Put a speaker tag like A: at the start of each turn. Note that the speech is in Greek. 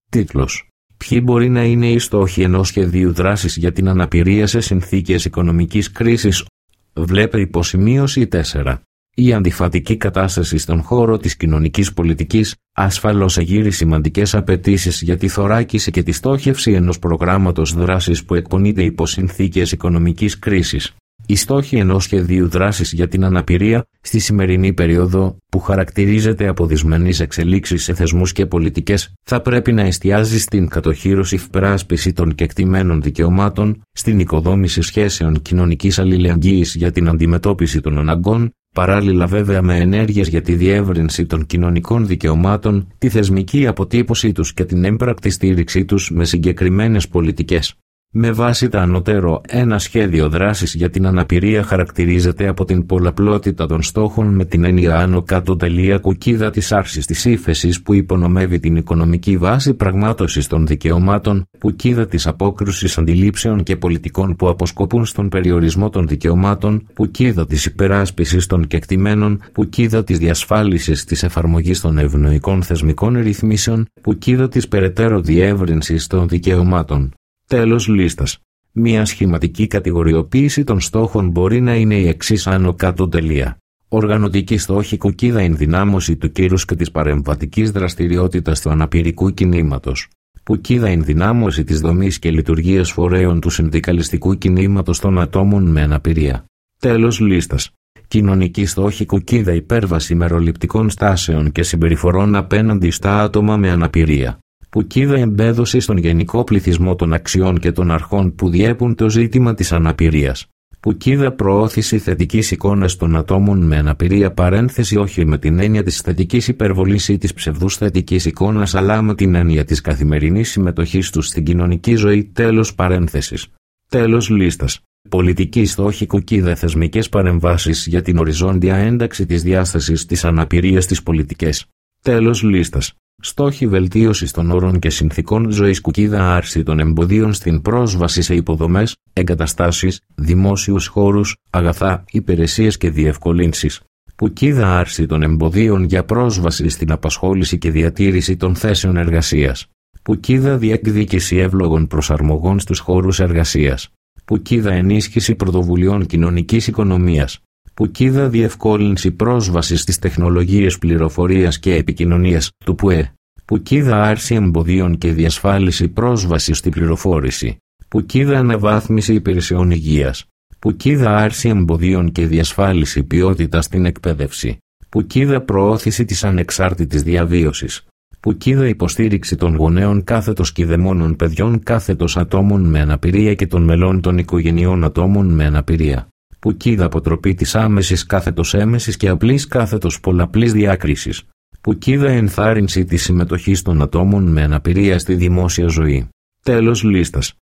A: Τίτλος. Ποιοι μπορεί να είναι οι στόχοι ενός σχεδίου δράσης για την αναπηρία σε συνθήκες οικονομικής κρίσης? Βλέπε υποσημείωση 4. Η αντιφατική κατάσταση στον χώρο της κοινωνικής πολιτικής ασφαλώς εγείρει σημαντικές απαιτήσεις για τη θωράκιση και τη στόχευση ενός προγράμματος δράσης που εκπονείται υπό συνθήκες οικονομικής κρίσης. Οι στόχοι ενός σχεδίου δράσης για την αναπηρία, στη σημερινή περίοδο, που χαρακτηρίζεται από δυσμενείς εξελίξεις σε θεσμούς και πολιτικές, θα πρέπει να εστιάζει στην κατοχύρωση υπεράσπιση των κεκτημένων δικαιωμάτων, στην οικοδόμηση σχέσεων κοινωνικής αλληλεγγύης για την αντιμετώπιση των αναγκών, παράλληλα βέβαια με ενέργειες για τη διεύρυνση των κοινωνικών δικαιωμάτων, τη θεσμική αποτύπωσή τους και την έμπρακτη στήριξή τους με συγκεκριμένες πολιτικές. Με βάση τα ανωτέρω, ένα σχέδιο δράσης για την αναπηρία χαρακτηρίζεται από την πολλαπλότητα των στόχων με την έννοια άνω-κάτω κουκίδα της άρσης της ύφεσης που υπονομεύει την οικονομική βάση πραγμάτωσης των δικαιωμάτων, κουκίδα της απόκρουσης αντιλήψεων και πολιτικών που αποσκοπούν στον περιορισμό των δικαιωμάτων, κουκίδα της υπεράσπισης των κεκτημένων, κουκίδα της διασφάλισης της εφαρμογής των ευνοϊκών θεσμικών ρυθμίσεων, κουκίδα της περαιτέρω διεύρυνσης των δικαιωμάτων. Τέλος λίστας. Μία σχηματική κατηγοριοποίηση των στόχων μπορεί να είναι η εξής άνω-κάτω. Οργανωτική στόχη κουκίδα ενδυνάμωση του κύρους και της παρεμβατικής δραστηριότητας του αναπηρικού κινήματος. Κουκίδα ενδυνάμωση της δομής και λειτουργίας φορέων του συνδικαλιστικού κινήματος των ατόμων με αναπηρία. Τέλος λίστας. Κοινωνική στόχη κουκίδα υπέρβαση μεροληπτικών στάσεων και συμπεριφορών απέναντι στα άτομα με αναπηρία. Κουκίδα εμπέδωση στον γενικό πληθυσμό των αξιών και των αρχών που διέπουν το ζήτημα της αναπηρίας. Κουκίδα προώθηση θετικής εικόνας των ατόμων με αναπηρία παρένθεση όχι με την έννοια της θετικής υπερβολής ή της ψευδούς θετικής εικόνας αλλά με την έννοια της καθημερινής συμμετοχής τους στην κοινωνική ζωή τέλος παρένθεσης. Τέλος λίστας. Πολιτική στόχη κουκίδα θεσμικές παρεμβάσεις για την οριζόντια ένταξη της διάστασης της αναπηρίας στις πολιτικές. Τέλος λίστας. Στόχοι βελτίωσης των όρων και συνθηκών ζωής κουκίδα άρση των εμποδίων στην πρόσβαση σε υποδομές, εγκαταστάσεις, δημόσιους χώρους, αγαθά, υπηρεσίες και διευκολύνσεις. Κουκίδα άρση των εμποδίων για πρόσβαση στην απασχόληση και διατήρηση των θέσεων εργασίας. Κουκίδα διεκδίκηση εύλογων προσαρμογών στους χώρους εργασίας. Κουκίδα ενίσχυση πρωτοβουλειών κοινωνικής οικονομίας. Κουκίδα διευκόλυνση πρόσβασης στις τεχνολογίες πληροφορίας και επικοινωνίας του ΠΟΕ. Κουκίδα άρση εμποδίων και διασφάλιση πρόσβασης στη πληροφόρηση. Κουκίδα αναβάθμιση υπηρεσιών υγείας. Κουκίδα άρση εμποδίων και διασφάλιση ποιότητας στην εκπαίδευση. Κουκίδα προώθηση της ανεξάρτητης διαβίωσης. Κουκίδα υποστήριξη των γονέων κάθετος κηδεμόνων παιδιών κάθετος ατόμων με αναπηρία και των μελών των οικογενειών ατόμων με αναπηρία. Κουκίδα αποτροπή της άμεσης κάθετος έμεσης και απλής κάθετος πολλαπλής διάκρισης. Κουκίδα ενθάρρυνση της συμμετοχής των ατόμων με αναπηρία στη δημόσια ζωή. Τέλος λίστας.